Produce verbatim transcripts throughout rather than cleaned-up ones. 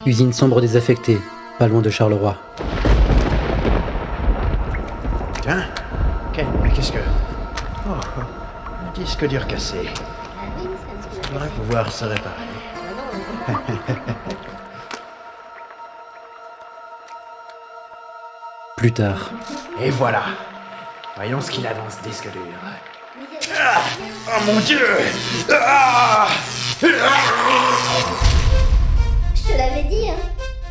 Usine sombre désaffectée, pas loin de Charleroi. Tiens, okay, mais qu'est-ce que... Oh, un disque dur cassé. Il faudrait pouvoir se réparer. Plus tard. Et voilà. Voyons ce qu'il a dans ce disque dur. Ah, oh mon Dieu ah, ah. Je te l'avais dit, hein.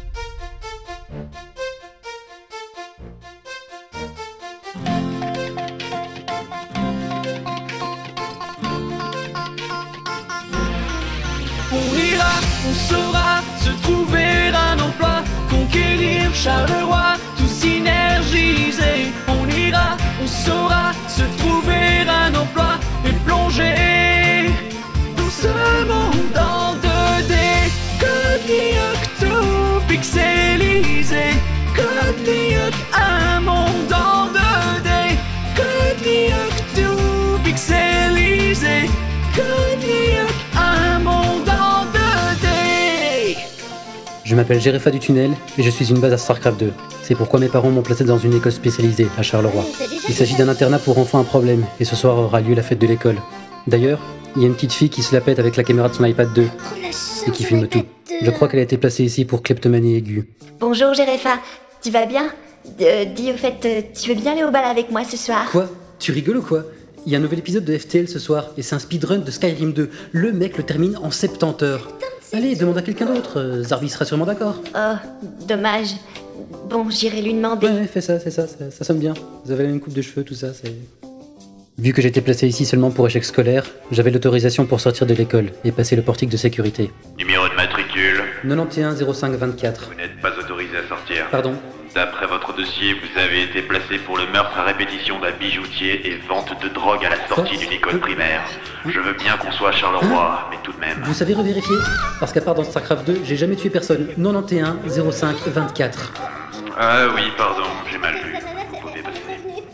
On ira, on saura se trouver un emploi, conquérir Charleroi, tout synergiser. On ira, on saura se trouver un emploi et plonger dans ce monde en deux D. Code tout pixelisé, Code un monde en deux D. Code tout pixelisé, Code un monde en deux D. Je m'appelle Jerefa du Tunnel et je suis une base à StarCraft deux. C'est pourquoi mes parents m'ont placé dans une école spécialisée à Charleroi. Il s'agit d'un internat pour enfants à problème et ce soir aura lieu la fête de l'école. D'ailleurs, il y a une petite fille qui se la pète avec la caméra de son iPad deux et qui filme tout. Je crois qu'elle a été placée ici pour kleptomanie aiguë. Bonjour Jerefa, tu vas bien? euh, Dis au fait, euh, tu veux bien aller au bal avec moi ce soir? Quoi? Tu rigoles ou quoi? Il y a un nouvel épisode de F T L ce soir et c'est un speedrun de Skyrim deux. Le mec le termine en soixante-dix heures. Allez, demande à quelqu'un d'autre, euh, Zarbi sera sûrement d'accord. Oh, dommage. Bon, j'irai lui demander. Ouais, ouais, fais ça, c'est ça, ça, ça sonne bien. Vous avez la même coupe de cheveux, tout ça, c'est... Vu que j'étais placé ici seulement pour échec scolaire, j'avais l'autorisation pour sortir de l'école et passer le portique de sécurité. Numéro de matricule. quatre-vingt-onze zéro cinq vingt-quatre. Vous n'êtes pas autorisé à sortir. Pardon? D'après votre dossier, vous avez été placé pour le meurtre à répétition d'un bijoutier et vente de drogue à la sortie d'une école primaire. Je veux bien qu'on soit à Charleroi, mais tout de même. Vous savez revérifier? Parce qu'à part dans StarCraft deux, j'ai jamais tué personne. quatre-vingt-onze zéro cinq vingt-quatre. Ah oui, pardon, j'ai mal vu. Vous pouvez passer.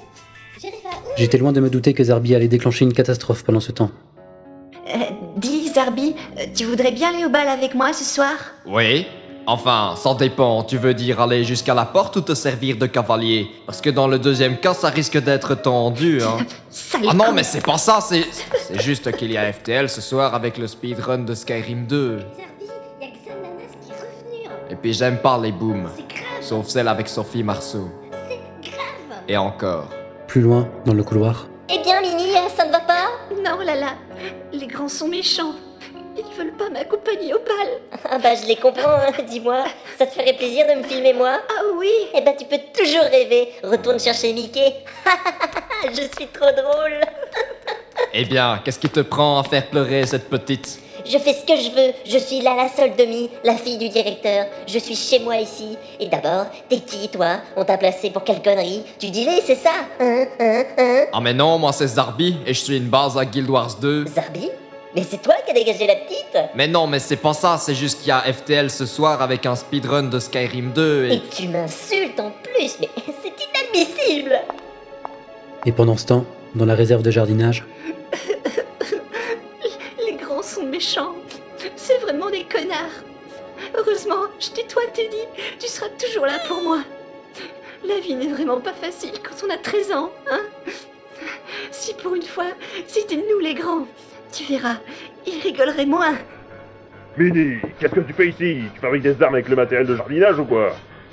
J'étais loin de me douter que Zarbi allait déclencher une catastrophe pendant ce temps. Euh, dis Zarbi, euh, tu voudrais bien aller au bal avec moi ce soir? Oui. Enfin, ça dépend. Tu veux dire aller jusqu'à la porte ou te servir de cavalier? Parce que dans le deuxième cas, ça risque d'être tendu, hein. Sale Ah non, con. mais c'est pas ça, c'est... C'est juste qu'il y a F T L ce soir avec le speedrun de Skyrim deux. Zarbi, y'a Xananas qui est revenu. Et puis j'aime pas les booms. C'est grave, Sauf celle avec Sophie Marceau. c'est grave. Et encore. Plus loin, dans le couloir. Eh bien Mini, ça ne va pas? Non, Lala, les grands sont méchants. Ils veulent pas m'accompagner au bal. Ah bah je les comprends, hein. Dis-moi, ça te ferait plaisir de me filmer moi? Ah oui. Eh bah tu peux toujours rêver, retourne chercher Mickey. Je suis trop drôle. Eh bien, qu'est-ce qui te prend à faire pleurer cette petite? Je fais ce que je veux, je suis Lala Soldomi, la fille du directeur. Je suis chez moi ici. Et d'abord, t'es qui toi? On t'a placé pour quelle connerie? Tu dis-les, c'est ça? Hein, hein, hein? Ah mais non, moi c'est Zarbi et je suis une base à Guild Wars deux. Zarbi? Mais c'est toi qui as dégagé la petite? Mais non, mais c'est pas ça, c'est juste qu'il y a F T L ce soir avec un speedrun de Skyrim deux et... Et tu m'insultes en plus, mais c'est inadmissible. Et pendant ce temps, dans la réserve de jardinage... Les grands sont méchants. C'est vraiment des connards. Heureusement, je tutoie Teddy. Tu seras toujours là pour moi. La vie n'est vraiment pas facile quand on a treize ans, hein? Si pour une fois, c'était nous les grands, tu verras, ils rigoleraient moins. Mini, qu'est-ce que tu fais ici? Tu fabriques des armes avec le matériel de jardinage ou quoi?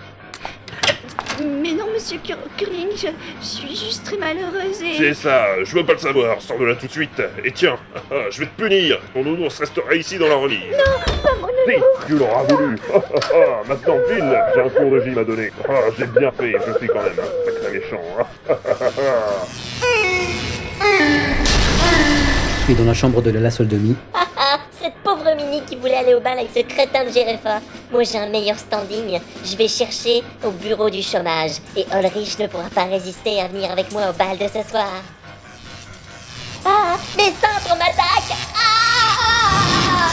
Mais non, monsieur Cur- Curling, je, je suis juste très malheureuse et... C'est ça, je veux pas le savoir, sors de là tout de suite. Et tiens, je vais te punir, ton nounours restera ici dans la remise. Non, pas mon Si, tu l'auras voulu. Maintenant, file, j'ai un cours de gym à donner. Ah, j'ai bien fait, je suis quand même un sacré méchant. Et dans la chambre de Lala Soldomi... Ah ah, cette pauvre Mini qui voulait aller au bal avec ce crétin de Jerefa. Moi j'ai un meilleur standing. Je vais chercher au bureau du chômage. Et Ulrich ne pourra pas résister à venir avec moi au bal de ce soir. Ah, mes cendres m'attaquent. Ah!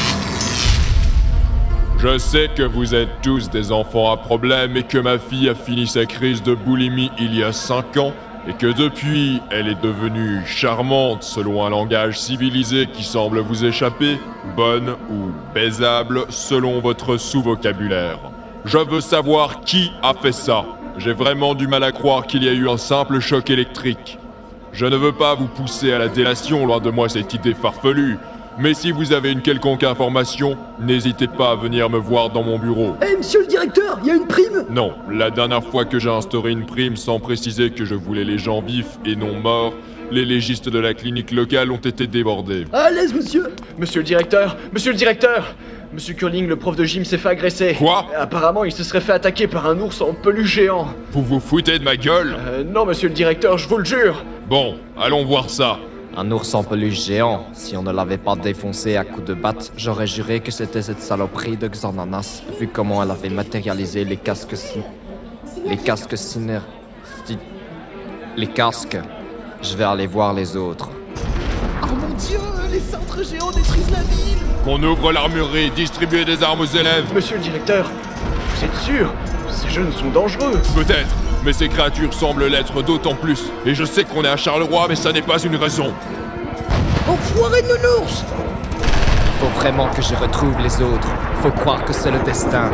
Je sais que vous êtes tous des enfants à problème et que ma fille a fini sa crise de boulimie il y a cinq ans, et que depuis, elle est devenue charmante selon un langage civilisé qui semble vous échapper, bonne ou baisable selon votre sous-vocabulaire. Je veux savoir qui a fait ça. J'ai vraiment du mal à croire qu'il y a eu un simple choc électrique. Je ne veux pas vous pousser à la délation, loin de moi cette idée farfelue. Mais si vous avez une quelconque information, n'hésitez pas à venir me voir dans mon bureau. Eh, hey, monsieur le directeur, il y a une prime? Non, la dernière fois que j'ai instauré une prime sans préciser que je voulais les gens vifs et non morts, les légistes de la clinique locale ont été débordés. À l'aise, monsieur. Monsieur le directeur, monsieur le directeur Monsieur Curling, le prof de gym, s'est fait agresser. Quoi? Apparemment, il se serait fait attaquer par un ours en peluche géant. Vous vous foutez de ma gueule? Euh, non, monsieur le directeur, je vous le jure. Bon, allons voir ça. Un ours en peluche géant. Si on ne l'avait pas défoncé à coups de batte, j'aurais juré que c'était cette saloperie de Xananas, vu comment elle avait matérialisé les casques sy... Les casques syner... sti- Les casques. Je vais aller voir les autres. Oh mon dieu, les cintres géants détruisent la ville. Qu'on ouvre l'armurerie, distribuer des armes aux élèves. Monsieur le directeur, vous êtes sûr? Ces jeunes sont dangereux. Peut-être, mais ces créatures semblent l'être d'autant plus. Et je sais qu'on est à Charleroi, mais ça n'est pas une raison. Enfoiré de nounours! Faut vraiment que je retrouve les autres. Faut croire que c'est le destin.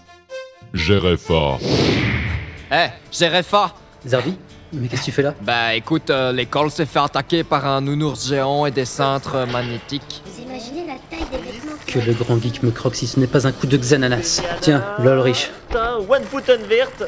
Gerefa. Eh, Gerefa! Zarbi, mais qu'est-ce que tu fais là? Bah écoute, euh, l'école s'est fait attaquer par un nounours géant et des cintres euh, magnétiques. Vous imaginez la taille des vêtements Que le grand geek me croque si ce n'est pas un coup de Xananas. Tiens, lol riche. Putain, One Foot Unvert.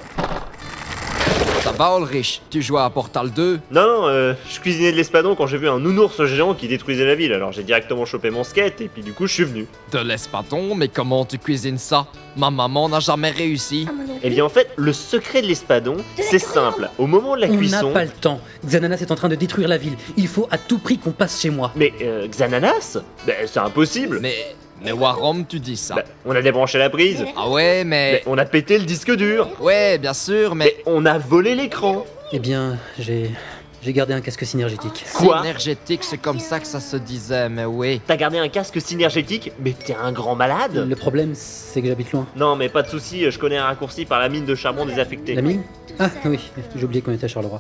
Ça va, Ulrich? Tu joues à Portal deux? Non, non, euh, je cuisinais de l'espadon quand j'ai vu un nounours géant qui détruisait la ville, alors j'ai directement chopé mon skate et puis du coup je suis venu. De l'espadon? Mais comment tu cuisines ça? Ma maman n'a jamais réussi. Eh bien en fait, le secret de l'espadon, c'est simple. Au moment de la On cuisson... n'a pas le temps. Xananas est en train de détruire la ville. Il faut à tout prix qu'on passe chez moi. Mais euh, Xananas? Ben c'est impossible. Mais... Mais Warom, tu dis ça. Ben, on a débranché la prise. Ah ouais, mais... Ben, on a pété le disque dur. Ouais, bien sûr, mais... Mais on a volé l'écran. Eh bien, j'ai... J'ai gardé un casque synergétique. Quoi? Synergétique, c'est comme ça que ça se disait, mais oui. T'as gardé un casque synergétique? Mais t'es un grand malade. Le problème, c'est que j'habite loin. Non mais pas de soucis, je connais un raccourci par la mine de charbon désaffectée. La mine? Ah oui, j'ai oublié qu'on était à Charleroi.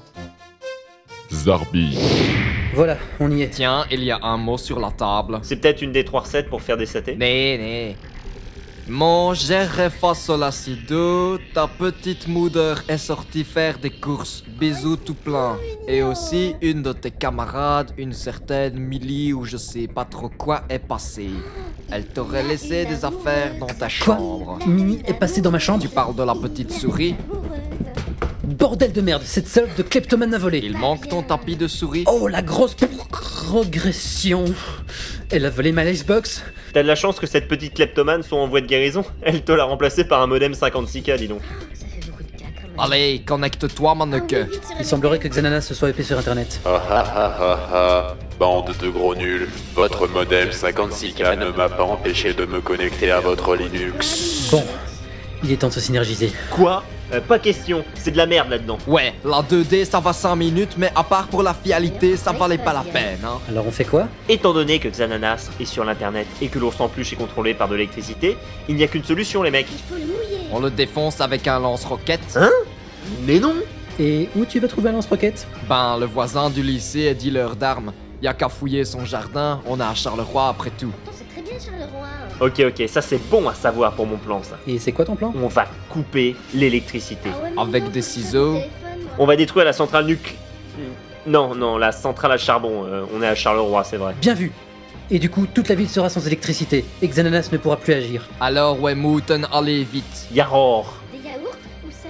Zarbi. Voilà, on y est. Tiens, il y a un mot sur la table. C'est peut-être une des trois recettes pour faire des satés. Né, né. Mon Gerefa Solacido, ta petite moudre est sortie faire des courses. Bisous tout plein. Et aussi, une de tes camarades, une certaine Millie ou je sais pas trop quoi, est passée. Elle t'aurait laissé des affaires dans ta Quoi? chambre. Mimi est passée dans ma chambre? Tu parles de la petite souris? Bordel de merde, cette salope de kleptomane m'a volé. Il manque ton tapis de souris? Oh, la grosse progression. Elle a volé ma Xbox. T'as de la chance que cette petite kleptomane soit en voie de guérison. Elle te l'a remplacé par un modem cinquante-six K, dis donc. Ça fait beaucoup de cas quand même. Allez, connecte-toi, manneque. Il semblerait que Xananas se soit épais sur internet. Ah ah ah ah ah, bande de gros nuls. Votre modem cinquante-six K ne m'a pas empêché de me connecter à votre Linux. Bon, il est temps de se synergiser. Quoi? Euh, Pas question, c'est de la merde là-dedans. Ouais, la deux D ça va cinq minutes, mais à part pour la fialité, ça valait pas la peine, hein. Alors on fait quoi? Étant donné que Xananas est sur l'internet et que l'ours en peluche est contrôlé par de l'électricité, il n'y a qu'une solution les mecs. Il faut le mouiller. On le défonce avec un lance-roquette. Hein? Mais non. Et où tu vas trouver un lance-roquette? Ben, le voisin du lycée est dealer d'armes. Y a qu'à fouiller son jardin, on est à Charleroi après tout. Pourtant, c'est très bien Charleroi. Ok ok, ça c'est bon à savoir pour mon plan ça. Et c'est quoi ton plan? On va couper l'électricité. Ah ouais, mais Avec non, des ça, c'est ciseaux. mon téléphone. On va détruire la centrale nucléaire. Non, non, la centrale à charbon. euh, on est à Charleroi, c'est vrai. Bien vu. Et du coup, toute la ville sera sans électricité, et Xananas ne pourra plus agir. Alors, ouais, Mouten, allez vite. Yaror. Des yaourts? Où ça?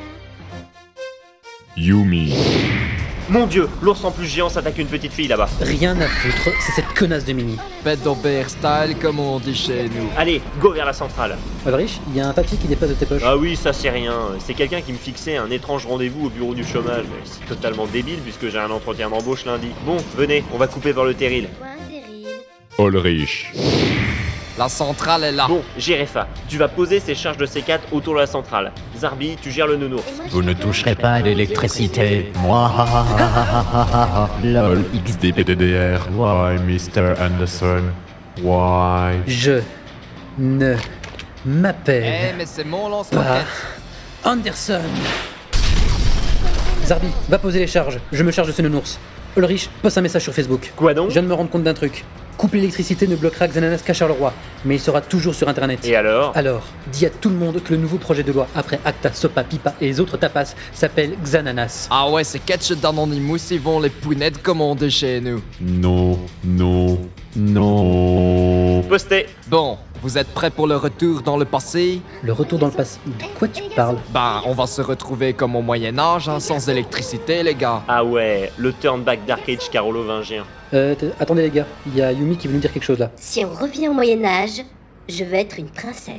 Yumi. Mon dieu, l'ours en plus géant s'attaque une petite fille là-bas. Rien à foutre, c'est cette connasse de Mini. Pedobert style, comme on dit chez nous. Allez, go vers la centrale. Ulrich, il y a un papier qui dépasse de tes poches. Ah oui, ça c'est rien. C'est quelqu'un qui me fixait un étrange rendez-vous au bureau du chômage. Mais c'est totalement débile puisque j'ai un entretien d'embauche lundi. Bon, venez, on va couper par le terril. Quoi, terrible. Ulrich. La centrale est là. Bon, Gerefa, tu vas poser ces charges de C quatre autour de la centrale. Zarbi, tu gères le nounours. Et moi, Vous je ne peux toucherez pas pas à manger l'électricité. Moi, lol, X D P D D R. Why, mister Anderson? Why? Je ne Eh, m'appelle mais c'est mon lance-roquette. pas Anderson. Zarbi, va poser les charges. Je me charge de ce nounours. Ulrich, poste un message sur Facebook. Quoi donc? Je viens de me rendre compte d'un truc. Coupe l'électricité ne bloquera Xananas qu'à Charleroi, mais il sera toujours sur internet. Et alors? Alors, dis à tout le monde que le nouveau projet de loi après Acta, Sopa, Pipa et les autres tapas s'appelle Xananas. Ah ouais, c'est catch d'Anonymous, ils vont les pounettes commander chez nous. Non, non, non. Posté. Bon, vous êtes prêts pour le retour dans le passé? Le retour dans le passé? De quoi tu parles? Ben, on va se retrouver comme au Moyen-Âge, hein, sans électricité, les gars. Ah ouais, le turn-back Dark Age carolovingien. Euh, t- attendez les gars, il y a Yumi qui veut nous dire quelque chose là. Si on revient au Moyen-Âge, je veux être une princesse.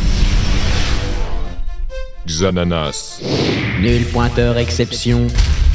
Xananas. Nul pointeur exception.